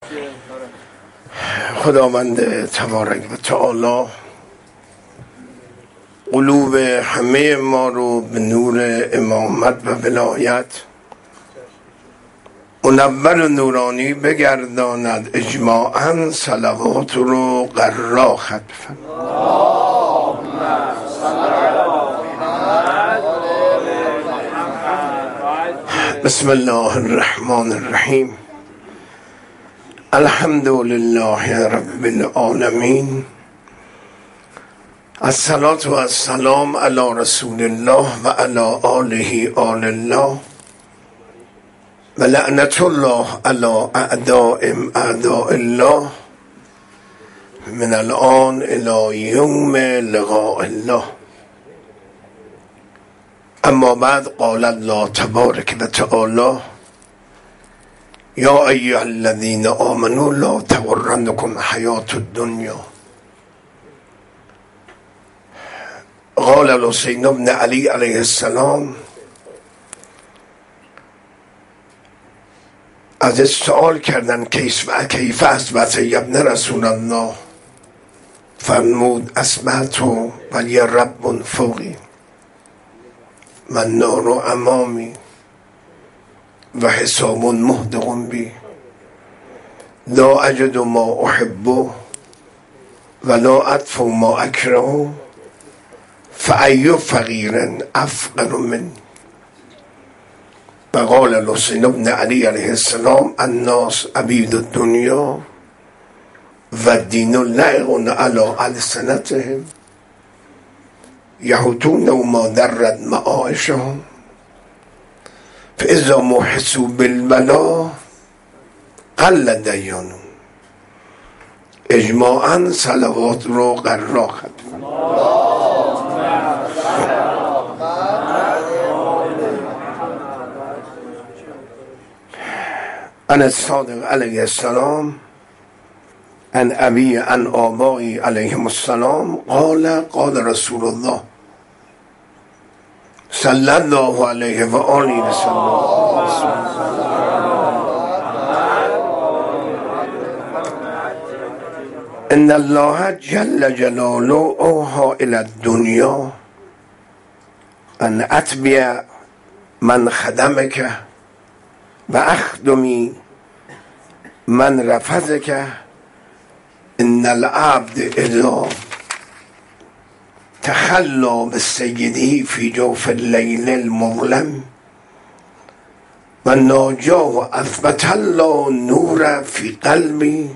خداوند تبارک و تعالی قلوب همه ما رو به نور امامت و ولایت منور و نورانی بگرداند. اجماعاً صلوات رو قرا ختم بسم الله الرحمن الرحیم. الحمد لله رب العالمین. الصلاة و السلام علی رسول الله و علی آله آل الله و لعنت الله علی اعدائهم اعداء الله من الان الی یوم لقاء الله. اما بعد قال الله تبارک و تعالی یا ایها الذین آمنوا لا تغرنکم حیات الدنیا. قال الحسین بن علی علیه السلام از سؤال کردن کیف اصبحت ابن رسول الله، فرمود اصبحت ولی رب فوقی من نار امامی و حساب مهدق بی لا اجد ما احب ولا ادفع ما اکره فای فقیر افقر من. و قال الحسین بن علی علیه السلام الناس عبید الدنیا و دین لائق علی السنتهم یحوتون ما درد معایشهم فاذا محسوا بالبلا قل دیانون. اجماعاً صلوات رو قرا ختم. عن الصادق علیه السلام عن ابی عن آبایی علیهم السلام قال قال رسول الله صلی الله علیه و آله و سلم ان الله جل جلاله اوحى الى الدنیا ان اتبع من خدمک و اخدمی من رفضک. ان العبد اذا تخلى بالسيد في جوف الليل المظلم و ناجاه اثبت الله النور في قلبي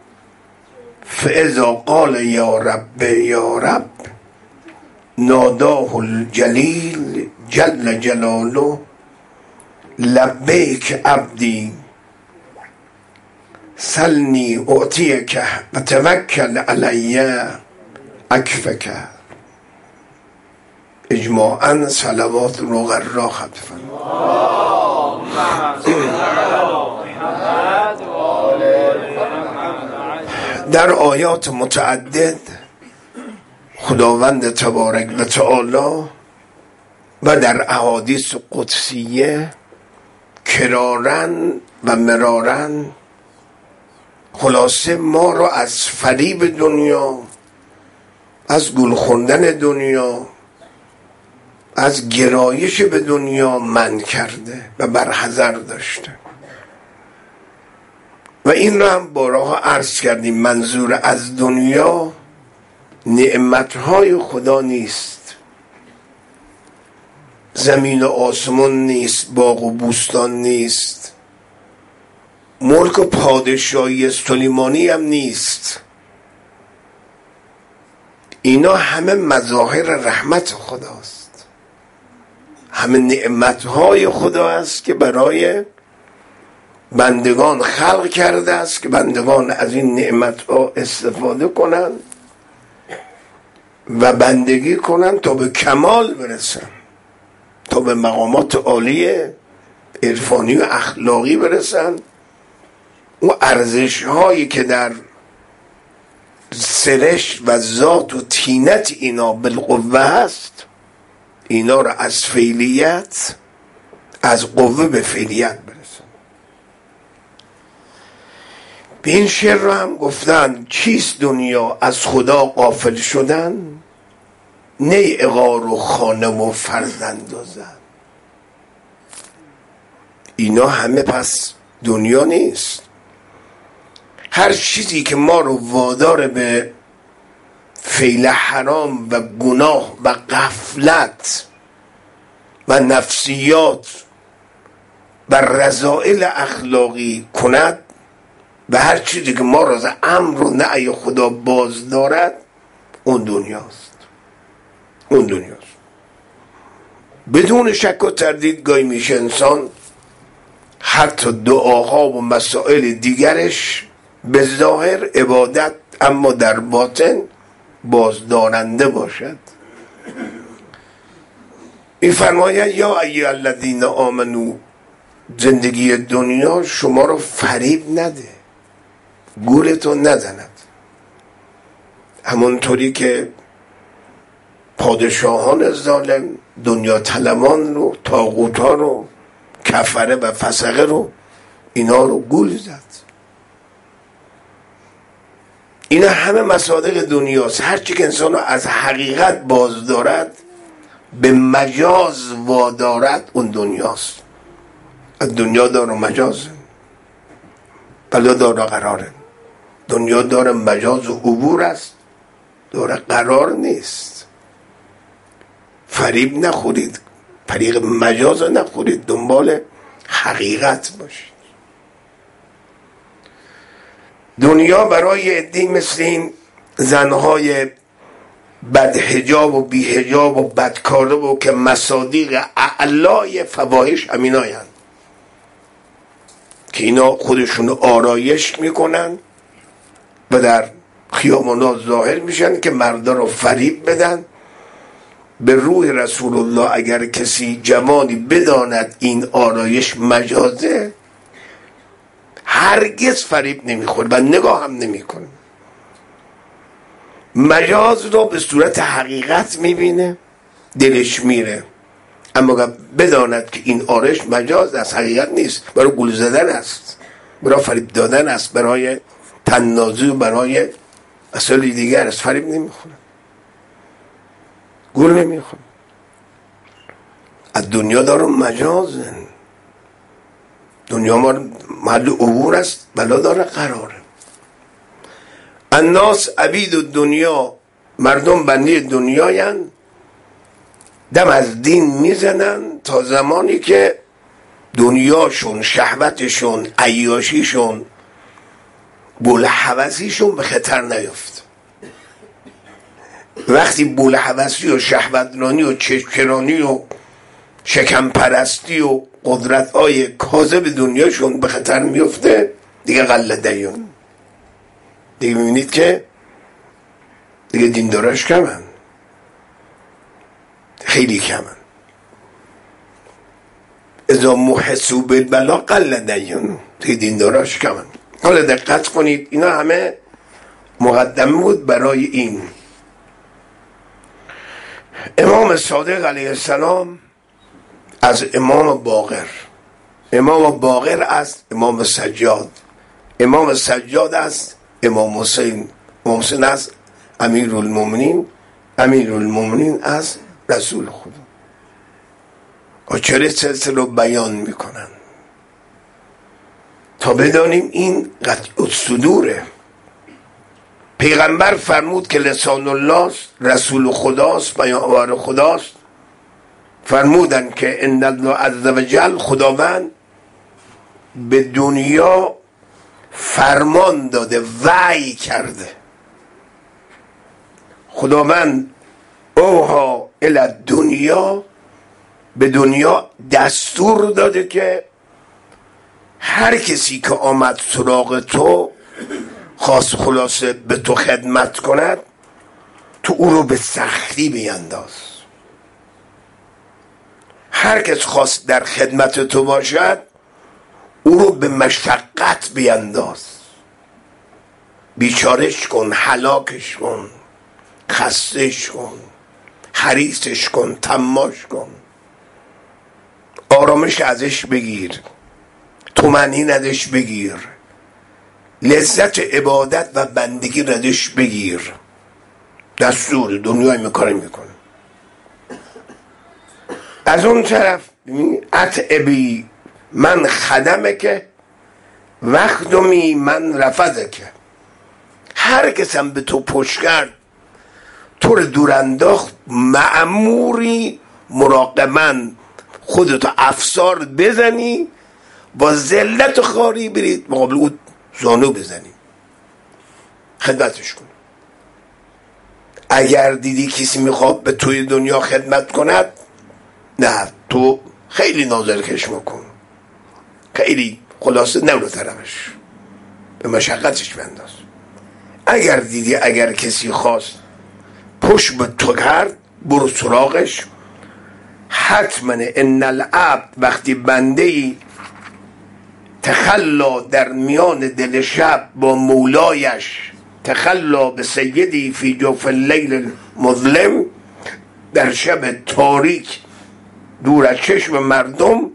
فاذا قال یا رب یا رب ناداه الجلیل جل جلاله لبیک عبدی سلنی اعطیک و توکل علی اکفک. اجماعاً صلوات رو قرا ختم. در آیات متعدد خداوند تبارک و تعالی و در احادیث قدسیه کرارن و مرارن خلاصه ما رو از فریب دنیا، از گول خوندن دنیا، از گرایش به دنیا منع کرده و برحذر داشته. و این رو هم بارها عرض کردیم. منظور از دنیا نعمتهای خدا نیست، زمین و آسمان نیست، باغ و بوستان نیست، ملک و پادشاهی سلیمانی هم نیست. اینا همه مظاهر رحمت خداست، همه نعمتهای خدا است که برای بندگان خلق کرده است که بندگان از این نعمتها استفاده کنند و بندگی کنند تا به کمال برسن، تا به مقامات عالی عرفانی و اخلاقی برسن. و ارزش هایی که در سرشت و ذات و طینت اینا بالقوه هست، اینا رو از فعلیت، از قوه به فعلیت برسن. به این شعر رو هم گفتن چیست دنیا از خدا غافل شدن، نی عقار و خانم و فرزند و زن. اینا همه پس دنیا نیست. هر چیزی که ما رو وادار به فعل حرام و گناه و غفلت و نفسیات و رذائل اخلاقی کند و هر چیزی که ما را از امر و نهی خدا باز دارد، اون دنیاست. اون دنیاست. بدون شک و تردید گاهی میشه انسان حتی دعاها و مسائل دیگرش به ظاهر عبادت اما در باطن بازدارنده باشد. می‌فرماید یا ایها الذین آمنو، زندگی دنیا شما رو فریب نده، گولتون نزند. همونطوری که پادشاهان ظالم دنیا طلبان رو، طاغوت‌ها رو، کفره و فسقه رو، اینا رو گول زد. اینا همه مصادیق دنیاست. هرچی که انسان رو از حقیقت باز دارد به مجاز وادارد، اون دنیاست. از دنیا دار و مجاز بلا دار و قراره. دنیا دار مجاز و عبور است، دار قرار نیست. فریب نخورید، طریق مجاز نخورید، دنبال حقیقت باشید. دنیا برای عده‌ای مثل این زنهای بدحجاب و بیحجاب و بدکاره و که مصادیق اعلای فواحش همینایند که اینا خودشون آرایش میکنن و در خیابانا ظاهر میشن که مردا رو فریب بدن. به روح رسول الله اگر کسی جوانی بداند این آرایش مجازه، هرگز فریب نمیخوره و نگاه هم نمیکنه. مجاز رو به صورت حقیقت میبینه، دلش میره، اما بداند که این آرایش مجاز است، حقیقت نیست، برای گول زدن است، برای فریب دادن است، برای تنازی و برای مسائل دیگر است. فریب نمیخوره، گول نمیخوره. از دنیا دارم مجازن. دنیا ما محل عبور است، بلا داره قراره. الناس عبید الدنیا، مردم بنده دنیاین، دم از دین میزنن تا زمانی که دنیاشون، شهوتشون، عیاشیشون، بولهوسیشون به خطر نیفت. وقتی بولهوسی و شهوترانی و چشمرانی و شکم پرستی و قدرت‌های کاذب دنیاشون به خطر میفته، دیگه قله دیون، دیگه میبینید که دیگه دینداراش کمن، خیلی کمن. اذا محسو بالبلا قله دیون، دیگه دینداراش کمن. حالا دقت کنید، اینا همه مقدمه بود برای این. امام صادق علیه السلام از امام باقر، امام باقر از امام سجاد، امام سجاد از امام حسین، امام حسین از امیرالمومنین، امیرالمومنین از رسول خدا. و چرا سلسله رو بیان میکنن تا بدانیم این قطع الصدوره. پیغمبر فرمود که لسان الله رسول خداست، پیامبر خداست. فرمودن که ان الله عز وجل، خداوند به دنیا فرمان داده، وحی کرده. خداوند اوها الی دنیا، به دنیا دستور داده که هر کسی که آمد سراغ تو خاص خلاصه به تو خدمت کند، تو او رو به سختی بینداز. هر کس خواست در خدمت تو باشد، او رو به مشقت بینداز، بیچارش کن، هلاکش کن، خستش کن، حریصش کن، طماش کن، آرامش ازش بگیر، طمأنینه ازش بگیر، لذت عبادت و بندگی ردش بگیر. دستور دنیای میکاره میکنه. از اون طرف اتعبی من خدمه وقتمی من رفضه که هر کسم به تو پشت کرد تو رو دور انداخت، مأموری مراقباً خودتو افسار بزنی، با ذلت و خاری برید مقابل او زانو بزنی، خدمتش کن. اگر دیدی کسی میخواد به توی دنیا خدمت کند، نه، تو خیلی نازرکش میکن، خیلی خلاصه نورو طرفش، به مشقتش بنداز. اگر دیدی اگر کسی خواست پشت به تو کرد، برو سراغش. حتما ان العبد، وقتی بنده ای تخلا در میان دل شب با مولایش، تخلا به سیدی فی جوف اللیل المظلم، در شب تاریک دور از چشم مردم،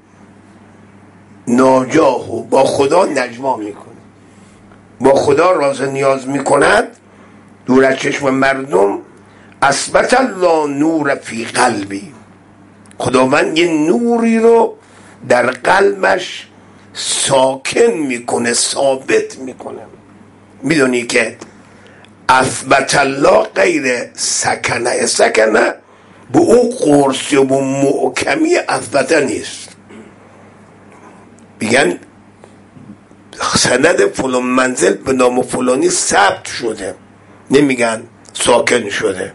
ناجاهو با خدا نجوا میکنه، با خدا راز نیاز میکند، دور از چشم مردم. اثبت الله نور فی قلبی، خداوند یه نوری رو در قلبش ساکن میکنه، ثابت میکنه. میدونی که اثبت الله غیر سکنه، سکنه به او قرصی و به محکمی اثبته نیست. میگن سند فلان منزل به نام فلانی ثبت شده، نمیگن ساکن شده.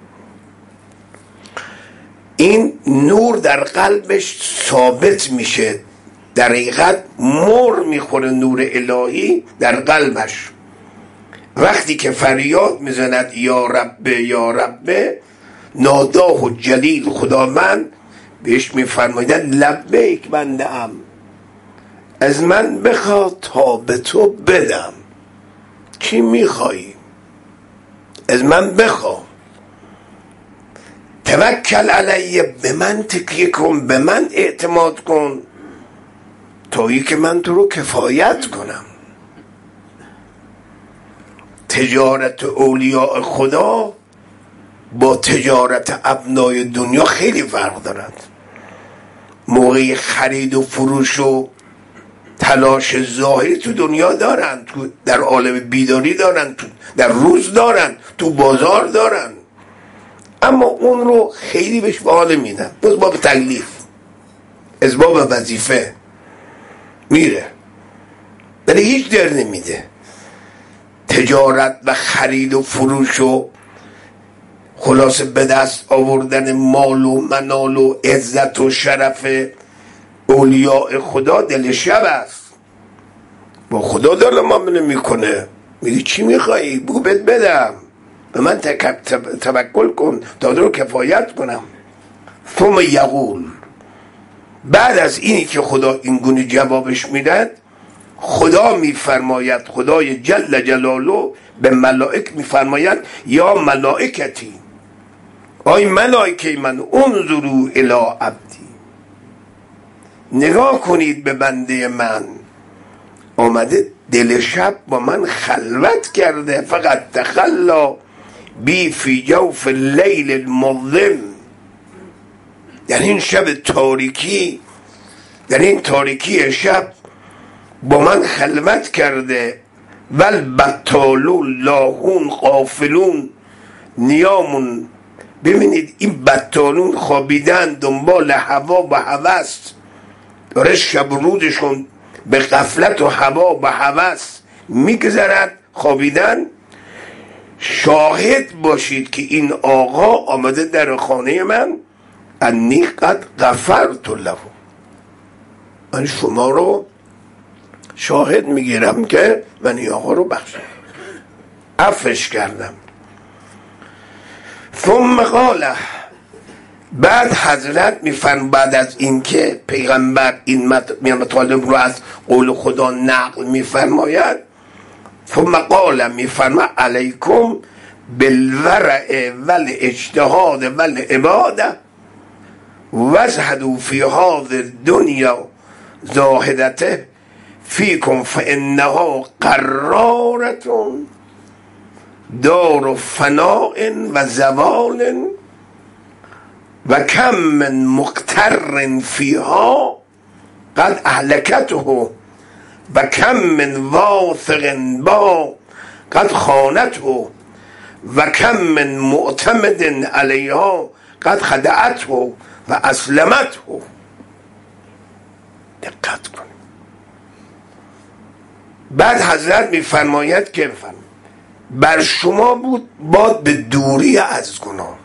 این نور در قلبش ثابت میشه، در حقیقت مر میخوره نور الهی در قلبش. وقتی که فریاد میزند یا رب یا رب، ناداه و جلیل خداوند بهش میفرمایند لبیک بنده ام، از من بخواه تا به تو بدم. چی میخوایی؟ از من بخواه. توکل علیه، به من تکیه کن، به من اعتماد کن، تایی که من تو رو کفایت کنم. تجارت اولیاء خدا با تجارت ابنای دنیا خیلی فرق دارد. موقع خرید و فروش و تلاش ظاهری تو دنیا دارن، تو در عالم بیداری دارن، تو در روز دارن، تو بازار دارن، اما اون رو خیلی بهش بحال میدن، باز باب تکلیف، از باب وظیفه میره، ولی هیچ در نمیده. تجارت و خرید و فروش و خلاصه به دست آوردن مال و منال و عزت و شرف اولیاء خدا دل شب است. با خدا داره معامله میکنه، میگه چی میخوایی؟ بگو بهت بدم، به من توکل کن تا تو رو کفایت کنم. ثم یقول، بعد از اینی که خدا این گونه جوابش میداد، خدا میفرماید، خدای جل جلاله به ملائک میفرماید یا ملائکتی، آی ملائکه من، انظروا الی عبدی، نگاه کنید به بنده من، آمده دل شب با من خلوت کرده، فقط تخلا بی فی جوف اللیل المظلم، در این شب تاریکی، در این تاریکی شب با من خلوت کرده. والبطالون لاهون غافلون نیامون، ببینید این بطالون خوابیدن دنبال هوا و هوس، داره شب روزشون به غفلت و هوا و هوس میگذرد، خوابیدن. شاهد باشید که این آقا آمده در خانه من، انی قد غفرت له، من شما رو شاهد میگیرم که من این آقا رو بخشم، عفوش کردم. ثم قال، بعد حضرت میفرم، بعد از اینکه پیغمبر این مطالب رو از قول خدا نقل میفرماید، ثم قال، میفرما علیکم بالورع والاجتهاد والعباده وازهدوا فی هذه الدنیا زاهدته فیکم فانها قرارتون دار فناء و زوال و کم من مقتر فیها قد اهلکته و کم من واثق با قد خانته و کم من معتمد علیها قد خدعته و اسلمته. دقت کنید. بعد حضرت میفرماید که بر شما بود باد به دوری از گناه.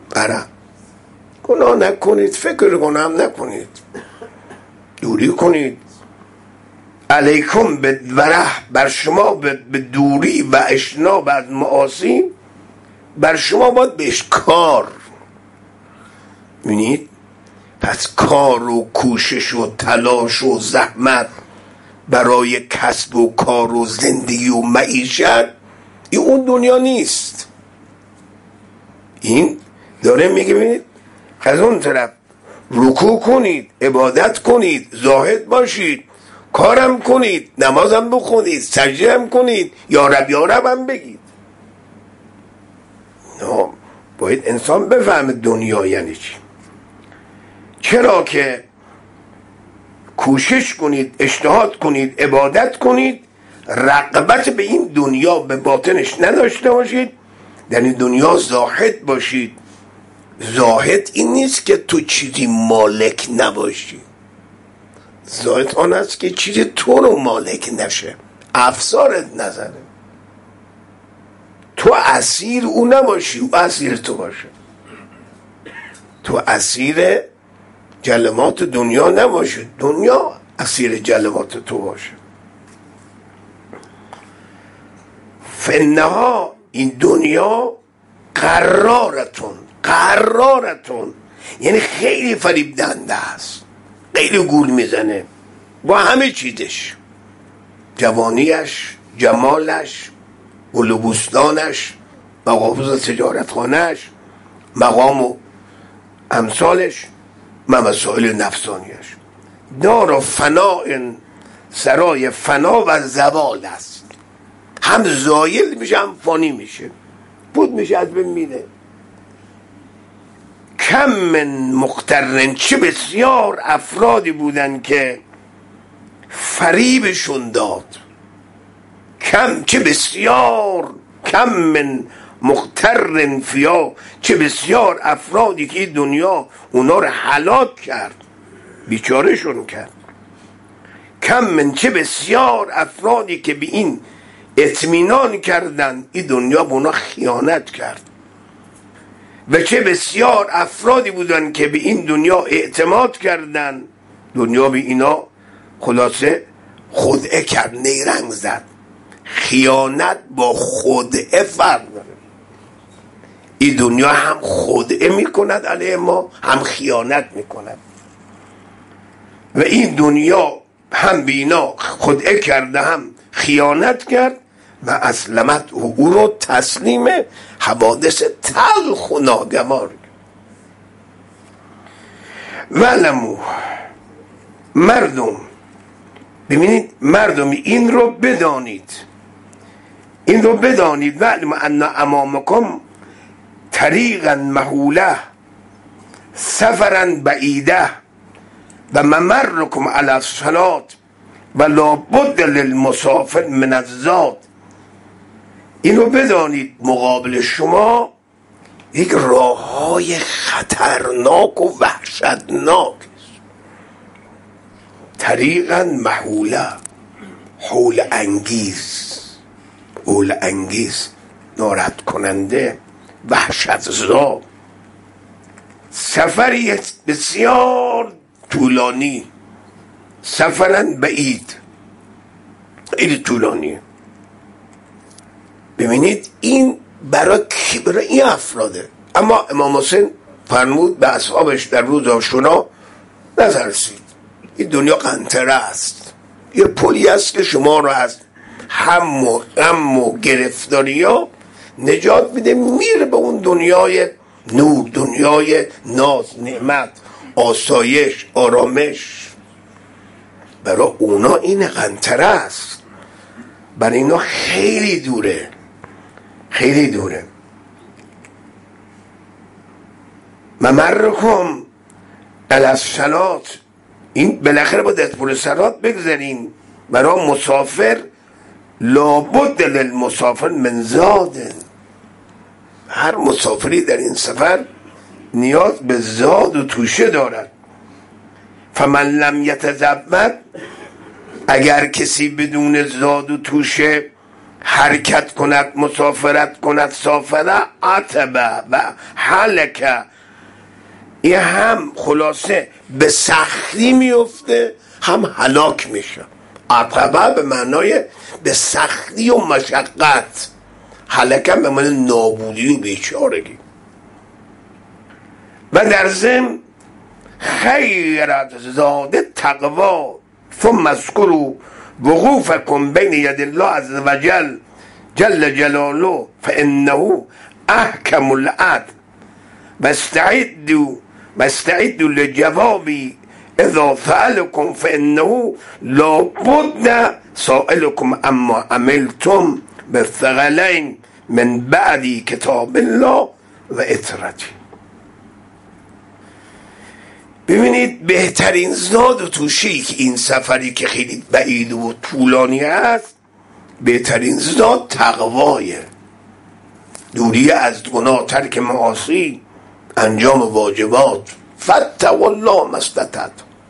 گناه نکنید، فکر گناه نکنید، دوری کنید. علیکم به وره، بر شما به دوری و اجتناب از معاصی، بر شما باید بهش کار. ببینید، پس کار و کوشش و تلاش و زحمت برای کسب و کار و زندگی و معیشت، این اون دنیا نیست. این داره میگه ببینید از اون طرف رکوع کنید، عبادت کنید، زاهد باشید، کارم کنید، نمازم بخونید، سجده هم کنید، یا رب یا رب هم بگید. نه، باید انسان بفهمه دنیا یعنی چی. چرا که کوشش کنید، اجتهاد کنید، عبادت کنید، رغبت به این دنیا به باطنش نداشته باشید، در این دنیا زاهد باشید. زاهد این نیست که تو چیزی مالک نباشی، زاهد آن است که چیزی تو رو مالک نشه، افسارت نزنه، تو اسیر او نباشی، او اسیر تو باشه، تو اسیر جلمات دنیا نباشه، دنیا اسیر جلمات تو باشه. فنها، این دنیا قرارتون یعنی خیلی فریب دهنده است، خیلی گول میزنه با همه چیزش، جوانیش، جمالش، گل و بوستانش، مغازه تجارتخانهش، مقام و امثالش، مسائل نفسانیش. دار فناء، سرای فنا و زوال است، هم زایل میشه هم فانی میشه، بود میشه، از بین میره. کم من مقترن، چه بسیار افرادی بودن که فریبشون داد، کم من مقترن فیا، چه بسیار افرادی که دنیا اونا رو هلاک کرد، بیچارهشون کرد. کم من، چه بسیار افرادی که به این اطمینان کردن، این دنیا به اونا خیانت کرد. و چه بسیار افرادی بودن که به این دنیا اعتماد کردن، دنیا به اینا خلاصه خدعه کرد، نیرنگ زد. خیانت با خدعه فرق داره. این دنیا هم خدعه میکند علیه ما، هم خیانت میکند. و این دنیا هم به اینا خدعه کرده، هم خیانت کرد و اسلمت او رو تسلیم حوادث تلخ و ناگوار. ولمو، مردم، ببینید مردم، این رو بدانید ولمو ان امامکم طریقا مهوله سفرا بعیده و ممرکم علی الصلاة و لابد للمسافر من الزاد. اینو بدانید مقابل شما یک راههای خطرناک و وحشتناک است. طریقا مهوله، حول انگیز، ناراحت کننده، وحشت زا. سفری بسیار طولانی، سفرن بعید، خیلی طولانیه. ببینید این برای این افراده. اما امام حسین فرمود به اصحابش در روز عاشورا نترسید، این دنیا قنطره است، یه پلی است که شما رو از هم و غم و گرفتاری ها نجات میده، میره به اون دنیای نور، دنیای ناز، نعمت، آسایش، آرامش. برای اونا این قنطره است، برای اینا خیلی دوره، خیلی دوره. ممرکم علی الصلاة، این بالاخره با دست پول صلات بگذارین. برای مسافر لابد للمسافر من زاد، هر مسافری در این سفر نیاز به زاد و توشه دارد. فمن لم یتزود، اگر کسی بدون زاد و توشه حرکت کند، مسافرت کند، سافره عتبه و حلکه، این هم خلاصه به سختی میفته هم هلاک میشه. عتبه به معنای به سختی و مشقت، هلکه به معنای نابودی و بیچارگی. و در ضمن خیرت زاد تقوا ثم اذکروا وقوفکم بین ید الله عز وجل جل جلاله فانه احکم العدل واستعدوا للجواب اذا سألكم فانه لا بد سائلكم اما عملتم بالثقلین من بعد کتاب الله و اطرتی. ببینید بهترین زاد و توشی که این سفری که خیلی بعید و طولانی است، بهترین زاد تقوایه، دوری از گناه، ترک معاصی، انجام واجبات. فاتقوا الله ما استطعتم،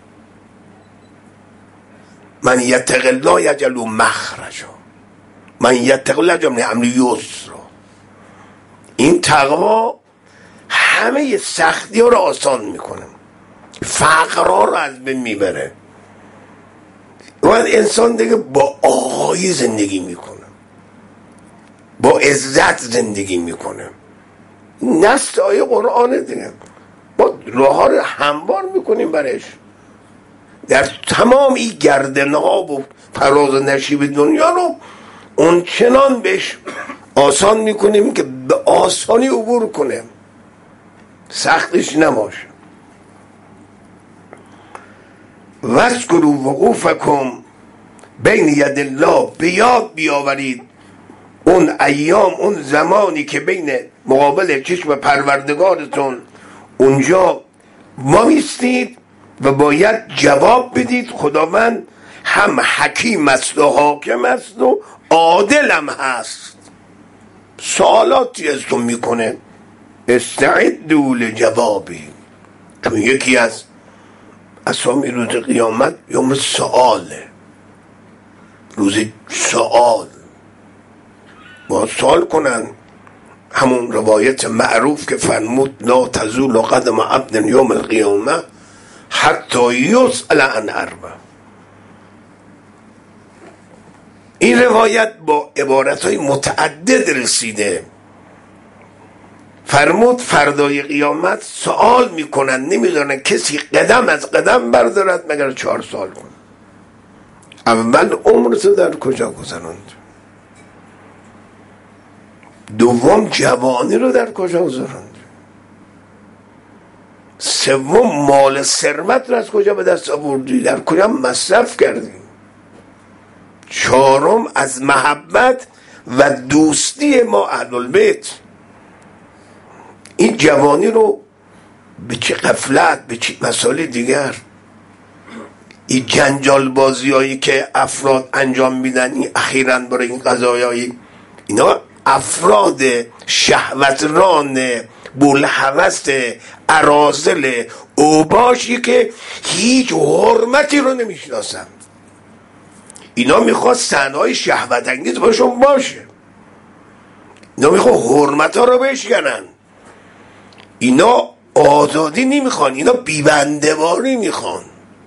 من یتق الله یجعل له مخرجا، من یتق الله یجعل له امر یسرا. این تقوا همه سختی ها رو آسان میکنه، فقرها رو از بین میبره و انسان دیگه با آقایی زندگی میکنه، با عزت زندگی میکنه. نص آیه قرآن دیگه، ما راه ها رو هموار میکنیم برش، در تمام این گردنها و فراز و نشیب دنیا رو اون چنان بهش آسان میکنیم که به آسانی عبور کنه، سختش نباشه. واذکروا وقوفکم بین ید الله، به یاد بیاورید اون ایام، اون زمانی که بین مقابل چشم پروردگارتون اونجا وایستید و باید جواب بدید. خداوند هم حکیم است و حاکم است و عادل هم هست، سوالاتی ازتون میکنه. استعدوا لجوابی، چون یکی از اسامی روز قیامت یوم سؤاله، روز سؤال، با سؤال کنن. همون روایت معروف که فرمود لا تزول قدم عبد یوم القیامه حتی یسأل عن اربع. این روایت با عبارتهای متعدد رسیده. فرمود فردای قیامت سوال میکنن، نمیدونن کسی قدم از قدم بردارد مگر 4 سال کن. اول عمرت در کجا گذراند؟ دوم جوانی رو در کجا گذراند؟ سوم مال ثروت رو از کجا به دست آوردی، در کجا مصرف کردی؟ چهارم از محبت و دوستی ما اهل البیت. این جوانی رو به چه غفلت، به چه مسائل دیگر، این جنجال بازی هایی که افراد انجام میدن این اخیراً برای این قضایایی، اینا افراد شهوتران بولهوست اراذل اوباشی که هیچ حرمتی رو نمیشناسن. اینا میخواد صحنه‌های شهوت انگیز باشون باشه، اینا میخواد حرمت ها رو بشکنن، اینا آزادی نمیخوان، اینا بیبنده‌واری میخوان،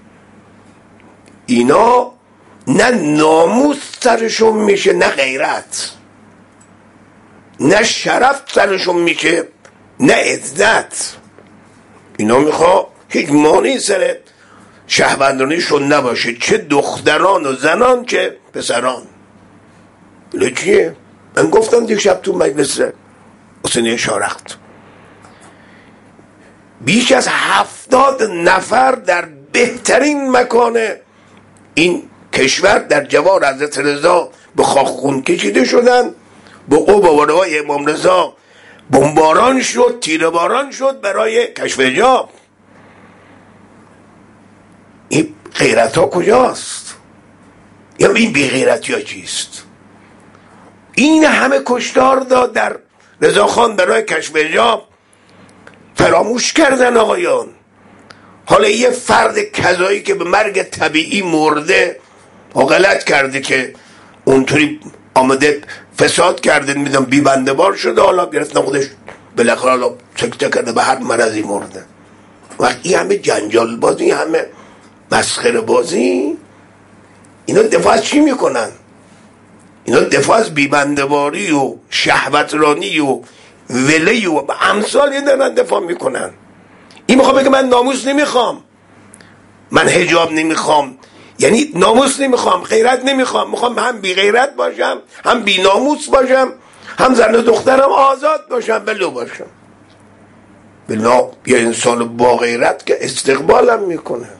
اینا نه ناموس سرشون میشه، نه غیرت، نه شرف سرشون میشه، نه عزت. اینا میخواد هیچ مانعی سر شهوندانیشون نباشه، چه دختران و زنان چه پسران. لچیه؟ من گفتم دیگه شب تو مجلس حسینی شارخت بیش از 70 نفر در بهترین مکان این کشور در جوار حضرت رضا به خاکخون کشیده شدن، بقوه بابارهای امام رضا بمباران شد، تیره باران شد برای کشف حجاب. این غیرت ها کجاست؟ یا این بی غیرتی ها چیست؟ این همه کشتار داد در رضاخان برای کشف حجاب، فراموش کردن آقایان. حالا یه فرد کذایی که به مرگ طبیعی مرده و غلط کرده که اونطوری آمده فساد کرده، میدونم بی بنده بار شده، حالا گرفتن خودش بالاخره حالا سکته کرده به هر مرضی مرده. وقتی همه جنجال بازی، همه مسخره بازی، اینا دفاع از چی میکنن؟ اینا دفاع از بی بنده باری و شهوترانی و ولی و امثال دارن دفاع میکنن. این میخواد بگه من ناموس نمیخوام، من حجاب نمیخوام، یعنی ناموس نمیخوام، غیرت نمیخوام، میخوام هم بی غیرت باشم، هم بی ناموس باشم، هم زن و دخترم آزاد باشم، بلو باشم. بلا یه انسان با غیرت که استقبالم میکنه.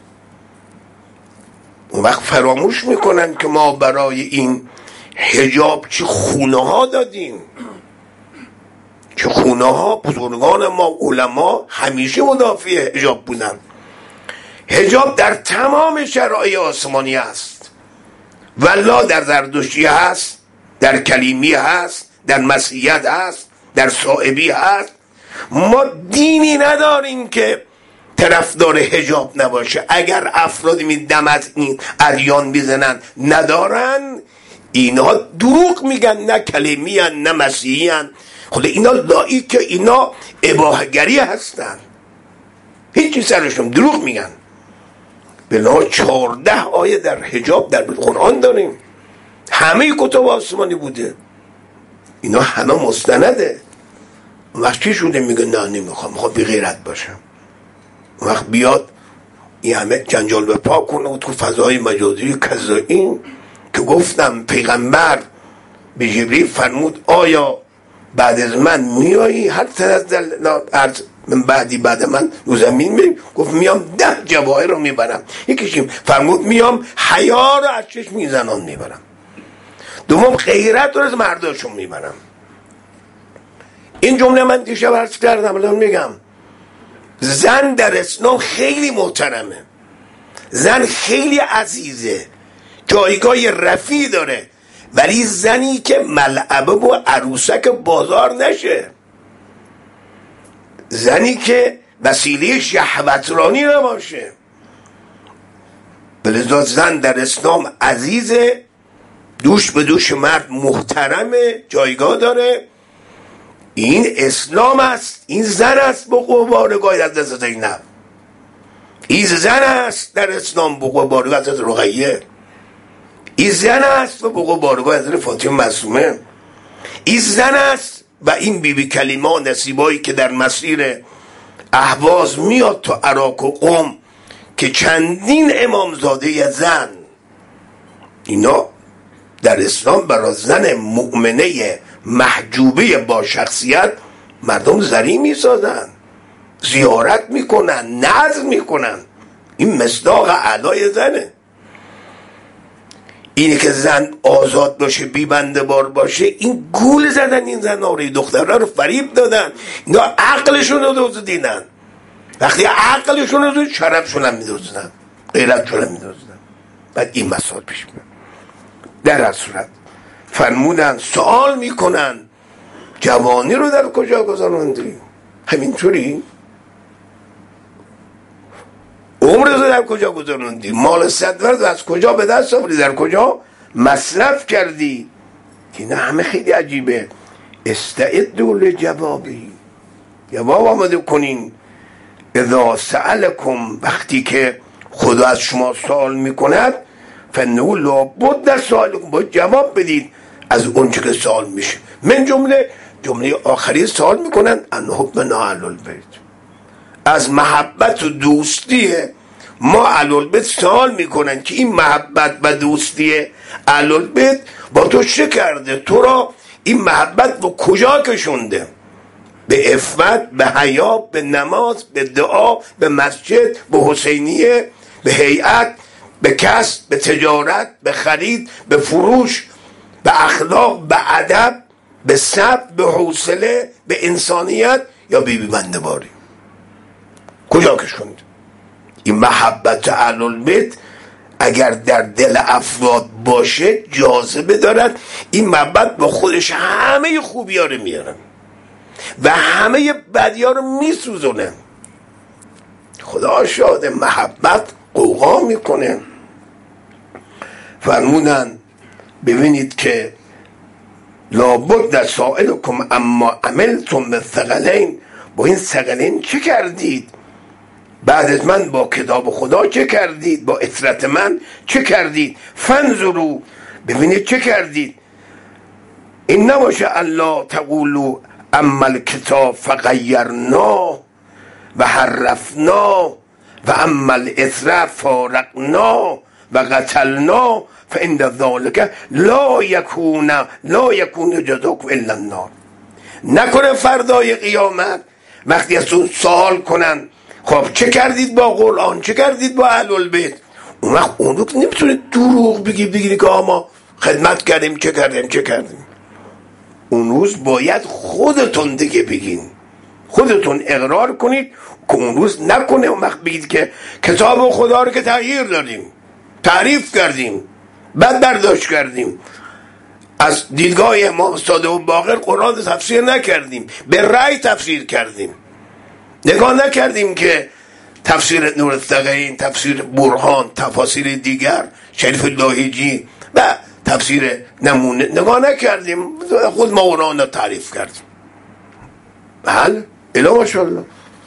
اون وقت فراموش میکنن که ما برای این حجاب چه خونه ها دادیم، چه خونه ها. بزرگان ما علما همیشه مدافع حجاب بودن. حجاب در تمام شرایع آسمانی هست، والله در زردشتی هست، در کلیمی هست، در مسیحیت هست، در صائبی هست. ما دینی نداریم که طرفدار حجاب نباشه. اگر افرادی می دم از این ادیان میزنن ندارن، اینا دروغ میگن، نه کلیمی هن نه مسیحی هن. خود اینا لایی که اینا اباحگری هستن، هیچی سرشون دروغ میگن. بلا 14 آیه در حجاب در قرآن داریم، همه کتب آسمانی بوده، اینا همه مستنده. وقت چی شده میگه نه نمیخوام، میخوام بی غیرت باشم. وقت بیاد این همه جنجال به پا کنه و تو فضای مجازی کذایی که گفتم پیغمبر به جبریل فرمود آیا بعد از من میایی؟ هر تنزل من بعد من رو زمین میریم. گفت میام 10 جواهر رو میبرم. یکیشیم فرمود میام حیا رو از چشم این زنان میبرم. دوم غیرت رو از مرداشون میبرم. این جمله من دیشب عرض کردم، الان میگم. زن در اسلام خیلی محترمه، زن خیلی عزیزه، جایگاه رفیع داره، ولی زنی که ملعبه و عروسک بازار نشه، زنی که وسیله شهوترانی نباشه. بلذا زن در اسلام عزیزه، دوش به دوش مرد محترمه، جایگاه داره. این اسلام است، این زن است بقوه بارگاه حضرت زینب، این زن است در اسلام بقوه بارگاه حضرت رقیه، این زن است و بقوه بارگاه حضرت فاطمه معصومه، این زن است و این بیبی کلیما نصیبایی که در مسیر اهواز میاد تا عراق و قم که چندین امامزاده زن، اینا در اسلام برای زن مؤمنه محجوبه با شخصیت مردم زری میسازن، زیارت میکنن، نذر میکنن. این مصداق اعلای زنه. اینه که زن آزاد باشه، بی بنده بار باشه. این گول زدن این زناره، دخترها رو فریب دادن، اینا عقلشون رو دزدیدن. وقتی عقلشون رو دزدیدن شرفشون هم میدزدن، غیرتشون هم میدزدن. بعد این مسائل پیش میاد. در هر صورت فرمودن سوال میکنن جوانی رو در کجا گذراندی؟ همینطوری عمر رو در کجا گذراندی؟ مال صدورت از کجا به دست آوردی؟ در کجا مصرف کردی؟ این همه خیلی عجیبه. استعدوا لجوابی، جواب آماده کنین. اذا سألکم، وقتی که خدا از شما سوال میکند، فنه لابد سوالکم، باید جواب بدید از اون چه که سوال میشه. من جمله آخری سوال میکنن ان حبنا اهل البیت، از محبت و دوستی ما اهل البیت سوال میکنن که این محبت و دوستی اهل البیت با تو چه کرده؟ تو را این محبت با کجا کشونده؟ به عفت، به حیا، به نماز، به دعا، به مسجد، به حسینیه، به هیئت. به کسب، به تجارت، به خرید، به فروش، به اخلاق، به ادب، به صبر، به حوصله، به انسانیت، یا بیبی بنده باری؟ کجا کش کنید؟ این محبت اهل البیت اگر در دل افراد باشه جاذبه دارد. این محبت با خودش همه خوبی ها رو میارن و همه بدی ها رو میسوزونه. خدا شاهد، محبت قوقا میکنه. فرمودن ببینید که لابد سائلکم اما عملتم بالثقلین، با این ثقلین چه کردید؟ بعد از من با کتاب خدا چه کردید؟ با اطرت من چه کردید؟ فانظروا، ببینید چه کردید. این نباشه الله تقولوا اما الکتاب فغیرنا و حرفنا و اما الاثر فارقنا و قتلنا فعند ذلك لا یکون جزاکم الا النار. نکنه فردای قیامت وقتی از اون سوال کنن خب چه کردید با قرآن، چه کردید با اهل البیت، اون وقت اون رو نمیتونه دروغ بگیری که ما خدمت کردیم چه کردیم. اون روز باید خودتون دیگه بگین، خودتون اقرار کنید که اون روز نکنه اون وقت بگید که کتاب خدا رو که تغییر دادیم، تعریف کردیم، بد برداشت کردیم، از دیدگاه امام صادق باقر قرآن رو تفسیر نکردیم، به رأی تفسیر کردیم، نگاه نکردیم که تفسیر نور الثقلین، تفسیر برهان، تفاسیر دیگر شریف لاهیجی و تفسیر نمونه نگاه نکردیم، خود ما قرآن رو تعریف کردیم. بله الا ماشاءالله.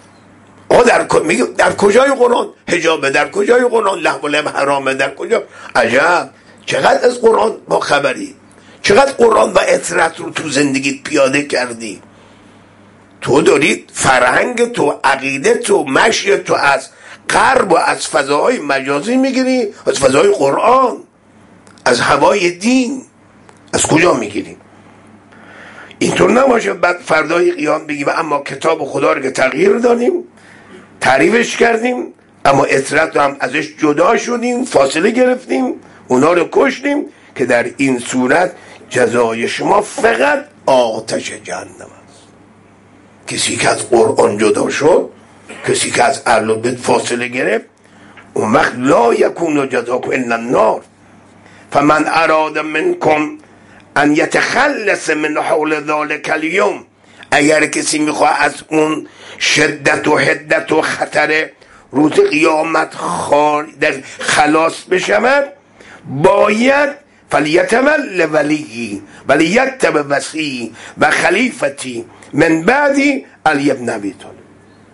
در کجای قرآن حجابه، در کجای قرآن لهو و لعب حرامه، در کجا؟ عجب، چقدر از قرآن با خبری، چقدر قرآن و اطرت رو تو زندگیت پیاده کردی. تو دارید فرهنگ تو، عقیده تو، مشی تو از غرب و از فضاهای مجازی میگیری، از فضاهای قرآن، از هوای دین از کجا میگیری؟ اینطور نباشه بعد فردای قیام بگی و اما کتاب خدا رو که تغییر دادیم، تعریفش کردیم، اما اطرت هم ازش جدا شدیم، فاصله گرفتیم، اونا رو کشتیم، که در این صورت جزای شما فقط آتش جهنم است. کسی که از قرآن جدا شد، کسی که از اهل بیت فاصله گرفت، اون وقت لا یکون جزاکم الا النار. فمن اراد منکم ان یتخلص من حول ذلک اليوم، اگر کسی میخواد از اون شدت و حدت و خطر روز قیامت خلاص بشود، باید فلیتول ولی ولیتب وصی و خلیفتی من بعدی علی ابن ابی طالب.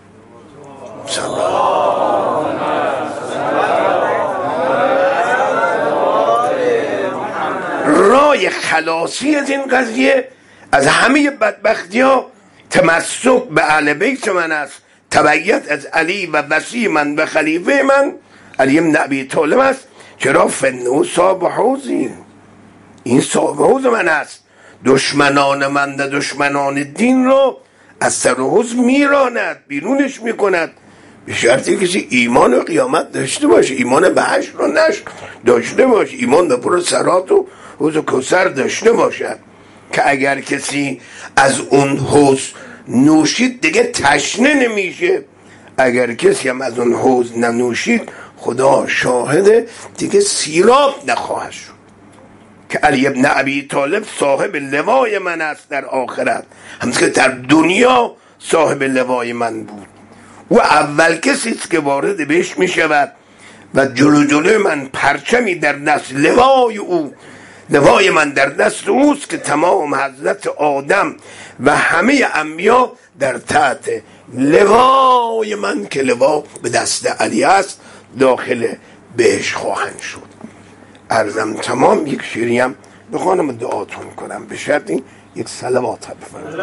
رای خلاصی از این قضیه، از همه بدبختی ها، تمسک به اهل بیت من است، تبعیت از علی و وصی من و خلیفه من علی ابن ابی طالب است. چرا؟ فنه صاحب حوزی، این صاحب حوز من است. دشمنان من و دشمنان دین رو از سر حوز میراند، بیرونش میکند، به شرطی کسی ایمان و قیامت داشته باشه، ایمان به حشر رو نشر داشته باشه، ایمان به پر سرات و حوض کوثر داشته باشد، که اگر کسی از اون حوض نوشید دیگه تشنه نمیشه. اگر کسی هم از اون حوض ننوشید خدا شاهده دیگه سیراب نخواهد شد. که علی ابن ابی طالب صاحب لوای من است در آخرت، همچنین که در دنیا صاحب لوای من بود. و اول کسی است که وارد بهش می شود و جلوی من پرچمی در دست، لوای من در دست اوست، که تمام حضرت آدم و همه انبیا در تحت لوای من که لوا به دست علی است داخل بهش خواهند شد. عرضم تمام. یک شیریم بخوانم دعاتون کنم، به شرطی یک صلوات بفرمایید.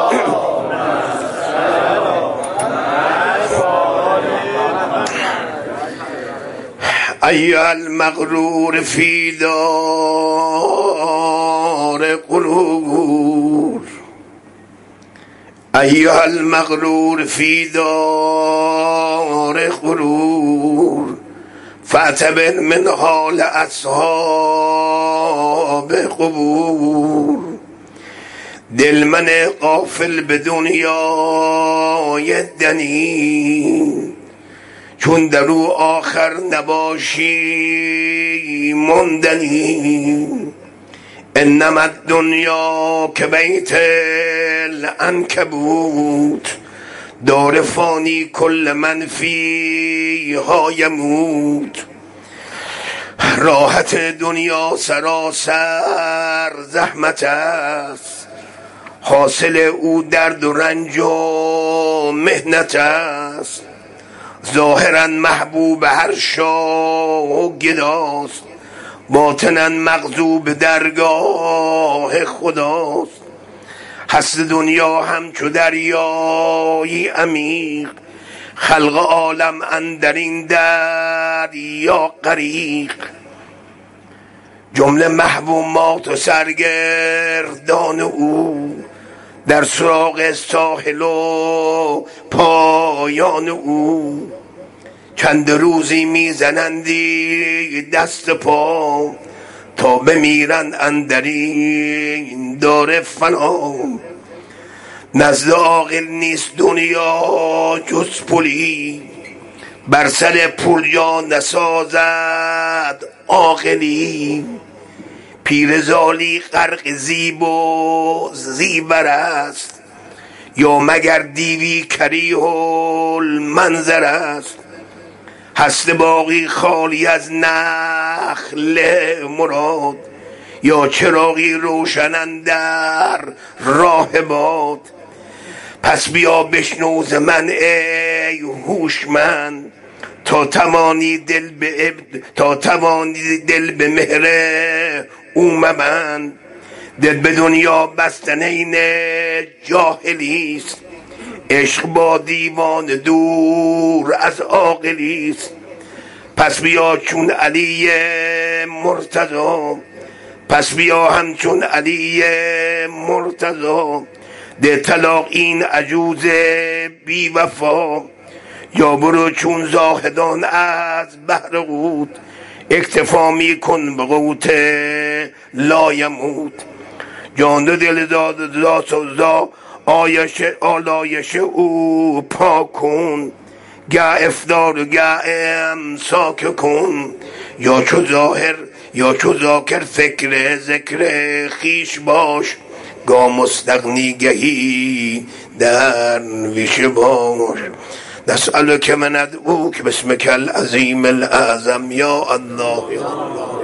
ایها المغرور فی دار قرور، ایها المغرور فی دار قرور، فاعتبر من حال اصحاب قبور. دل من غافل به دنیای دنی، چون در او آخر نباشی ماندنی. انما الدنیا که بیت العنکبوت، دار فانی کل من فیها یموت. راحت دنیا سراسر زحمت است، حاصل او درد و رنج و مهنت است. ظاهرا محبوب هر شاه و گداست، باطنا مغضوب درگاه خداست. هست دنیا همچو دریایی عمیق، خلق عالم اندر این دریا غریق. جمله محبومات و سرگردان او، در سراغ ساحل و پایان او. چند روزی میزنندی دست پا، تا بمیرند اندر این دار فنا. نزد عاقل نیست دنیا جز پلی، بر سر پل یا نسازد عاقلی. پیرزالی غرق زیب و زیور است، یا مگر دیوی کریه المنظر است. هست باقی خالی از نخل مراد، یا چراغی روشن اندر راه باد. پس بیا بشنو ز من ای هوشمند، تا توانی دل به مهر او مبند. دل به دنیا بستن این جاهلیست، عشق با دیوان دور از عاقلیست. پس بیا چون علی مرتضی، پس بیا همچون علی مرتضی. ده طلاق این عجوز بی وفا، یا برو چون زاهدان از بحر قوت. اکتفا می کن به قوت لایموت. جان و دل داد سوزا، آلایش او پاک کن. گه افدار و گه امساک کن. یا چو ظاهر یا چو ذاکر فکر ذکر خیش باش. گاه مستغنی گهی درویش باش. نسألك من ادعوك باسمك العظیم الاعظم یا الله یا الله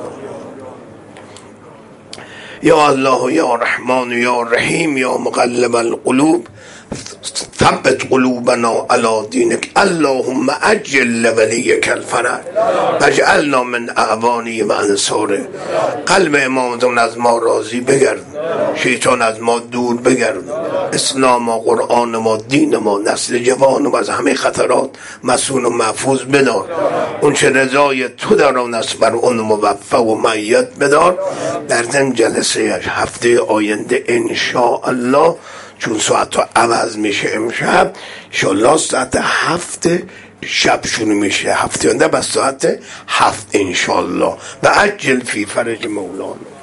یا الله یا رحمان یا رحیم یا مقلب القلوب ثبت قلوبنا على دینک. اللهم عجل لولیک الفرج واجعلنا من اعوانه و انصاره. قلب امامتون از ما راضی بگرد، شیطان از ما دور بگرد. اسلام و قرآن ما، دین ما، نسل جوان و از همه خطرات مسئول و محفوظ بدار. اون چه رضای تو در آن است بر اون موفق و مؤید بدار. در ضمن جلسه هفته آینده انشاءالله، چون ساعت عوض میشه امشب، انشاءالله ساعت 7 شب شروع میشه. هفته آینده بس ساعت 7 انشاءالله. و عجل فی فرج مولانا.